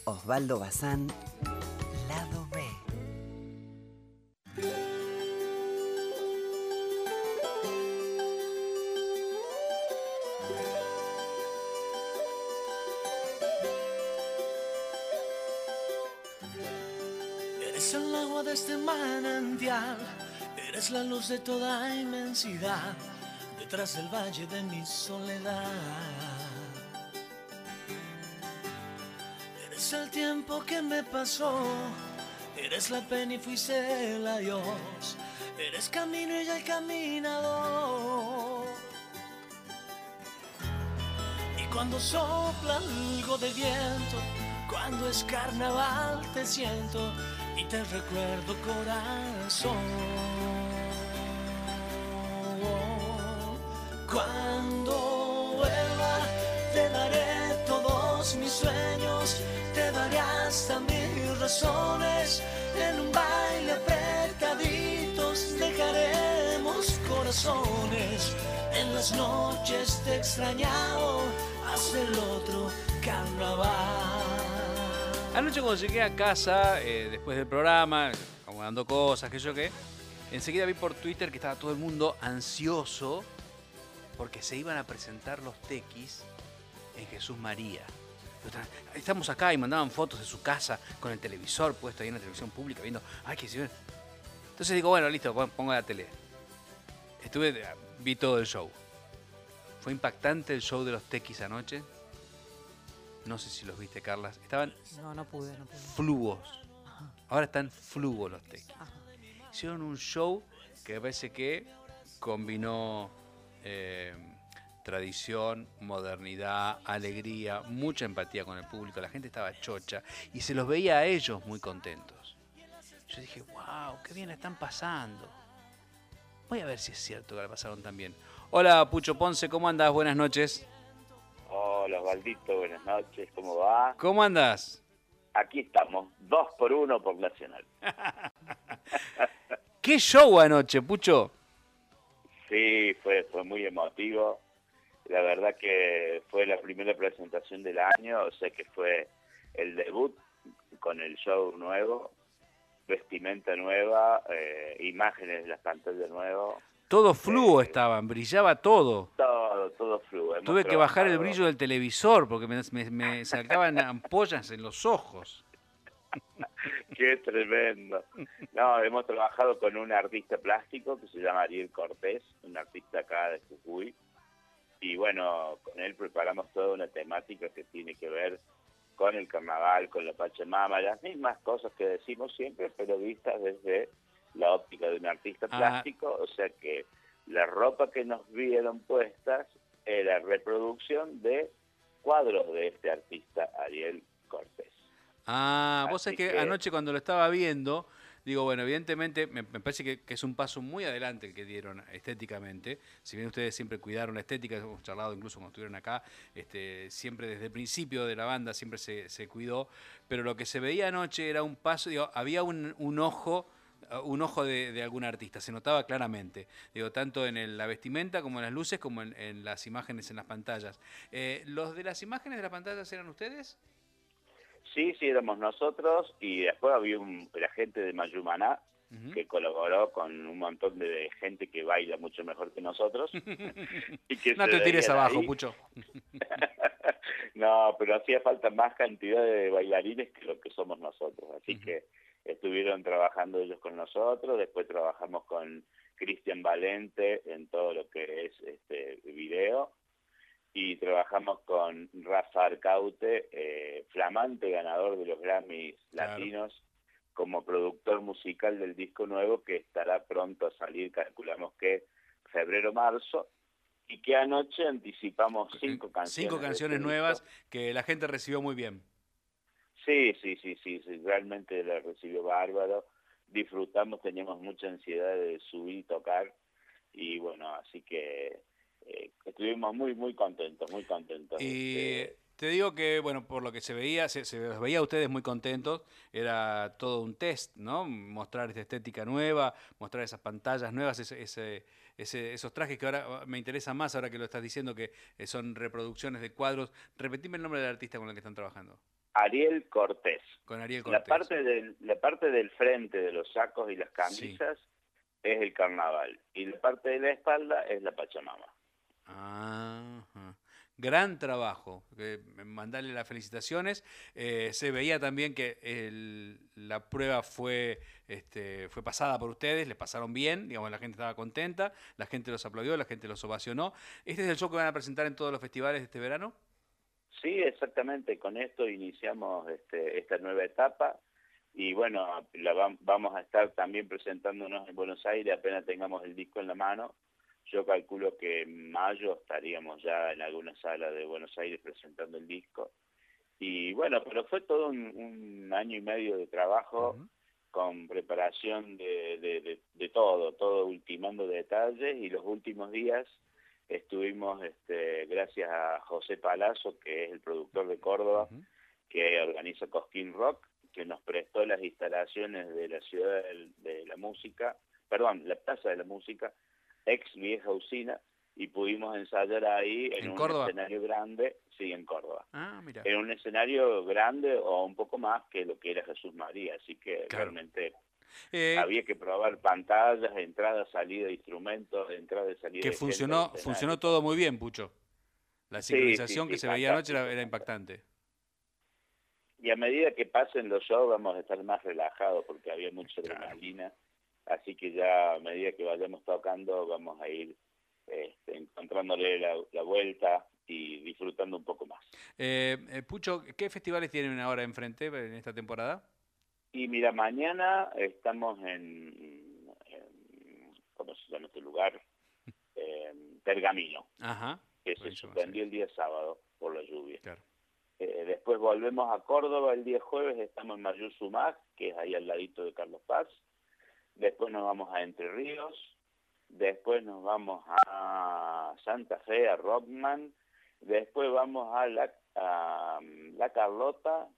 Osvaldo Bazán, Lado B. Eres el agua de este manantial, eres la luz de toda inmensidad, detrás del valle de mi soledad. Eres el tiempo que me pasó, eres la pena y fuiste el adiós, eres camino y el caminador. Y cuando sopla algo de viento, cuando es carnaval te siento y te recuerdo, corazón. Cuando vuelva te daré todos mis sueños, te daré hasta mis razones. En un baile apretaditos dejaremos corazones. En las noches te he extrañado hasta el otro carnaval. Anoche cuando llegué a casa, después del programa, acomodando cosas, que yo qué, enseguida vi por Twitter que estaba todo el mundo ansioso porque se iban a presentar los Tequis en Jesús María. Estamos acá y mandaban fotos de su casa con el televisor puesto ahí en la televisión pública viendo, ay, qué se ven. Entonces digo, bueno, listo, pongo la tele. Vi todo el show. Fue impactante el show de los Tequis anoche. No sé si los viste, Carlas. Estaban No pude. flugos. Ajá. Ahora están flugos los Tequis. Ajá. Hicieron un show que me parece que combinó tradición, modernidad, alegría, mucha empatía con el público. La gente estaba chocha y se los veía a ellos muy contentos. Yo dije, wow, qué bien la están pasando. Voy a ver si es cierto que la pasaron tan bien. Hola, Pucho Ponce, ¿cómo andás? Buenas noches. Hola, Osvaldito, buenas noches, ¿cómo va? ¿Cómo andás? Aquí estamos, 2-1 por Nacional. ¿Qué show anoche, Pucho? Sí, fue muy emotivo. La verdad que fue la primera presentación del año, o sea que fue el debut con el show nuevo, vestimenta nueva, imágenes de las pantallas nuevas. Todo fluo estaban, brillaba todo. Todo fluo. Tuve que bajar el brillo del televisor porque me sacaban ampollas en los ojos. Qué tremendo. No, hemos trabajado con un artista plástico que se llama Ariel Cortés, un artista acá de Jujuy. Y bueno, con él preparamos toda una temática que tiene que ver con el carnaval, con la Pachamama, las mismas cosas que decimos siempre, pero vistas desde la óptica de un artista plástico. O sea que la ropa que nos vieron puestas era reproducción de cuadros de este artista Ariel Cortés. Vos sabés que anoche cuando lo estaba viendo, digo, bueno, evidentemente me parece que es un paso muy adelante el que dieron estéticamente. Si bien ustedes siempre cuidaron la estética, hemos charlado incluso cuando estuvieron acá, siempre desde el principio de la banda siempre se cuidó, pero lo que se veía anoche era un paso, digo, había un ojo de algún artista, se notaba claramente, digo, tanto en la vestimenta como en las luces, como en las imágenes en las pantallas. ¿Los de las imágenes de las pantallas eran ustedes? Sí, éramos nosotros, y después había la gente de Mayumaná, que colaboró con un montón de gente que baila mucho mejor que nosotros. Y que no te tires abajo, Pucho. No, pero hacía falta más cantidad de bailarines que lo que somos nosotros, así que estuvieron trabajando ellos con nosotros. Después trabajamos con Cristian Valente en todo lo que es video, y trabajamos con Rafa Arcaute, flamante ganador de los Grammys latinos, como productor musical del disco nuevo que estará pronto a salir, calculamos que febrero-marzo, y que anoche anticipamos 5 canciones. 5 canciones nuevas que la gente recibió muy bien. Sí, realmente la recibió bárbaro. Disfrutamos, teníamos mucha ansiedad de subir y tocar, y bueno, así que estuvimos muy contentos, muy contentos. Y te digo que, bueno, por lo que se veía, se los veía a ustedes muy contentos, era todo un test, ¿no? Mostrar esta estética nueva, mostrar esas pantallas nuevas, esos trajes que ahora me interesan más, ahora que lo estás diciendo, que son reproducciones de cuadros. Repetime el nombre del artista con el que están trabajando. Ariel Cortés. Con Ariel La Cortés. parte del frente de los sacos y las camisas es el carnaval. Y la parte de la espalda es la Pachamama. Ajá. Gran trabajo. Mandarle las felicitaciones. Se veía también que la prueba fue pasada por ustedes, les pasaron bien, digamos, la gente estaba contenta, la gente los aplaudió, la gente los ovacionó. ¿Este es el show que van a presentar en todos los festivales de este verano? Sí, exactamente. Con esto iniciamos esta nueva etapa. Y bueno, vamos a estar también presentándonos en Buenos Aires apenas tengamos el disco en la mano. Yo calculo que en mayo estaríamos ya en alguna sala de Buenos Aires presentando el disco. Y bueno, pero fue todo un año y medio de trabajo con preparación de todo ultimando detalles. Y los últimos días estuvimos, gracias a José Palazzo, que es el productor de Córdoba, que organiza Cosquín Rock, que nos prestó las instalaciones de la Ciudad de la Música, la Plaza de la Música, ex vieja usina, y pudimos ensayar ahí en un Córdoba? Escenario grande, sí, en Córdoba. Ah, mira. En un escenario grande o un poco más que lo que era Jesús María, así que realmente había que probar pantallas, entrada, salida de instrumentos, entrada y salida que de funcionó todo muy bien, Pucho. La sincronización que se veía anoche era impactante. Y a medida que pasen los shows vamos a estar más relajados porque había mucha adrenalina. Así que ya a medida que vayamos tocando vamos a ir encontrándole la vuelta y disfrutando un poco más. Pucho, ¿qué festivales tienen ahora enfrente en esta temporada? Y mira, mañana estamos en ¿cómo se llama este lugar? Pergamino, que se suspendió el día sábado por la lluvia. Claro. Después volvemos a Córdoba el día jueves, estamos en Mayuzumá, que es ahí al ladito de Carlos Paz. Después nos vamos a Entre Ríos, después nos vamos a Santa Fe, a Rockman, después vamos a La Carlota,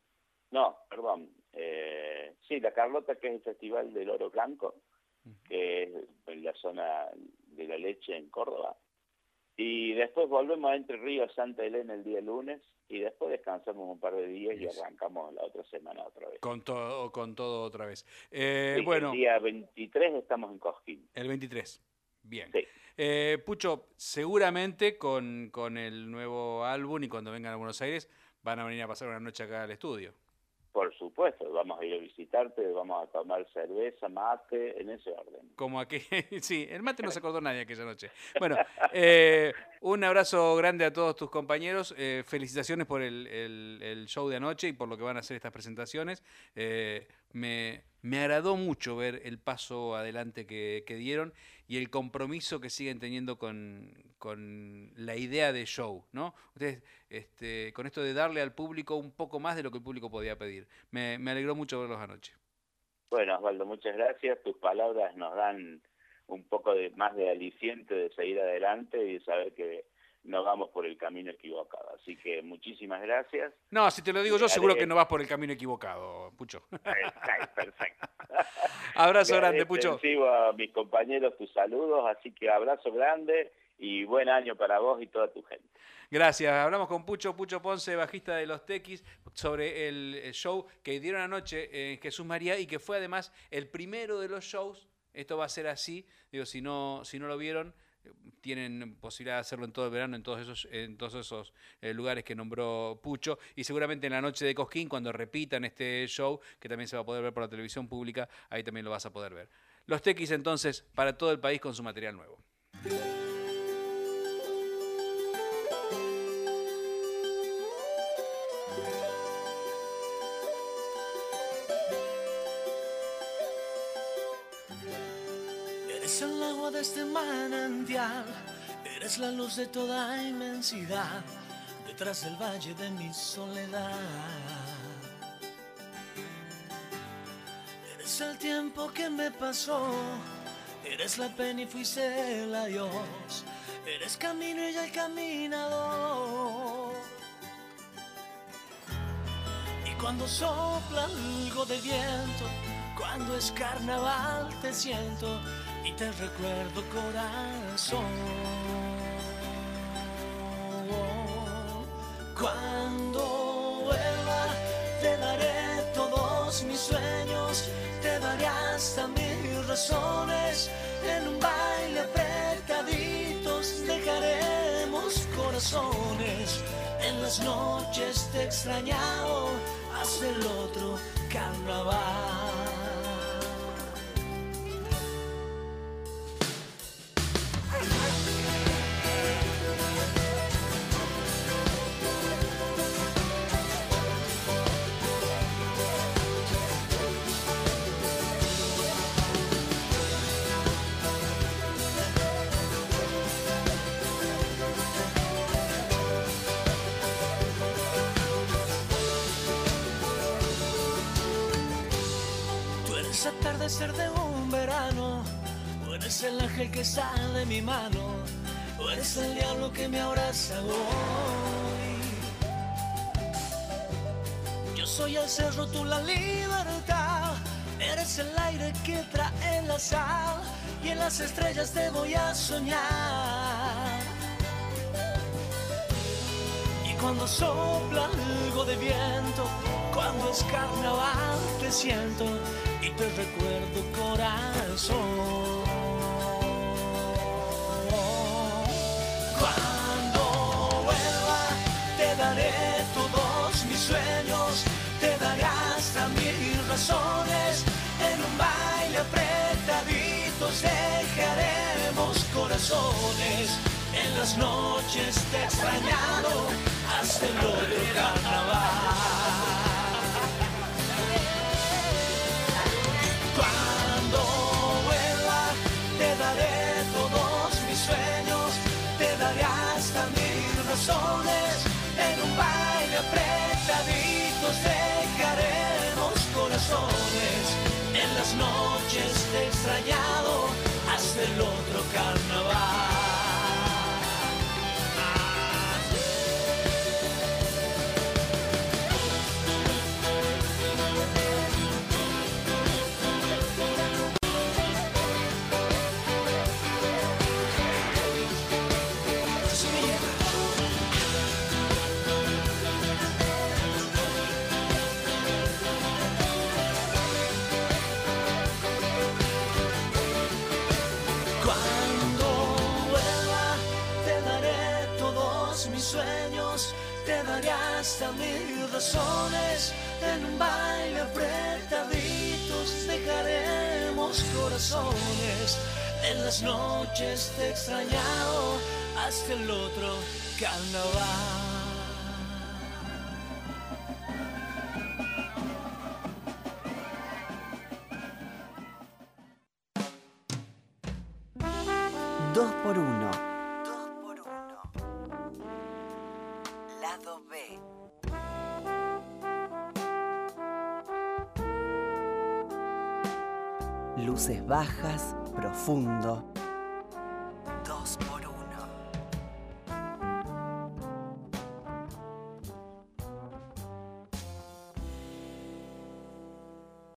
La Carlota, que es el Festival del Oro Blanco, que es en la zona de la leche en Córdoba. Y después volvemos a Entre Ríos, Santa Elena el día lunes, y después descansamos un par de días y arrancamos la otra semana otra vez. Con todo otra vez. Bueno, el día 23 estamos en Cosquín. El 23, bien. Sí. Pucho, seguramente con el nuevo álbum y cuando vengan a Buenos Aires van a venir a pasar una noche acá al estudio. Por supuesto, vamos a ir a visitarte, vamos a tomar cerveza, mate, en ese orden. Como aquí, sí, el mate no se acordó nadie aquella noche. Bueno, un abrazo grande a todos tus compañeros, felicitaciones por el show de anoche y por lo que van a hacer estas presentaciones. Me agradó mucho ver el paso adelante que dieron y el compromiso que siguen teniendo con la idea de show, ¿no? Ustedes, con esto de darle al público un poco más de lo que el público podía pedir. Me alegró mucho verlos anoche. Bueno, Osvaldo, muchas gracias. Tus palabras nos dan un poco más de aliciente de seguir adelante y de saber que no vamos por el camino equivocado. Así que muchísimas gracias. No, si te lo digo yo, seguro que no vas por el camino equivocado, Pucho. Perfecto. Abrazo grande, Pucho. Recibo a mis compañeros tus saludos, así que abrazo grande y buen año para vos y toda tu gente. Gracias. Hablamos con Pucho Ponce, bajista de Los Tequis, sobre el show que dieron anoche en Jesús María y que fue además el primero de los shows. Esto va a ser así. Digo, si no lo vieron, tienen posibilidad de hacerlo en todo el verano en todos esos lugares que nombró Pucho, y seguramente en la noche de Cosquín, cuando repitan este show, que también se va a poder ver por la televisión pública, ahí también lo vas a poder ver. Los Tequis entonces para todo el país con su material nuevo. Eres el agua de este manantial, eres la luz de toda inmensidad, detrás del valle de mi soledad. Eres el tiempo que me pasó, eres la pena y fuiste el adiós, eres camino y ya el caminador. Y cuando sopla algo de viento, cuando es carnaval te siento y te recuerdo, corazón. Cuando vuelva todos mis sueños, te daré hasta mis razones. En un baile apretaditos dejaremos corazones. En las noches te he extrañado hasta el otro carnaval. Atardecer de un verano, o eres el ángel que sale de mi mano, o eres el diablo que me abraza hoy. Yo soy el cerro, tú la libertad, eres el aire que trae la sal, y en las estrellas te voy a soñar. Y cuando sopla algo de viento, cuando es carnaval te siento y te recuerdo, corazón. Cuando vuelva te daré todos mis sueños, te daré hasta mis razones. En un baile apretaditos dejaremos corazones. En las noches te he extrañado hasta el otro carnaval. Cuando vuelva te daré todos mis sueños, te daré hasta mis razones. En un baile apretaditos dejaremos corazones. En las noches te he extrañado hasta el otro carnaval. Te daré hasta mis razones. En un baile apretaditos dejaremos corazones. En las noches te he extrañado hasta el otro carnaval. Dos por uno. Lado B. Luces bajas, profundo,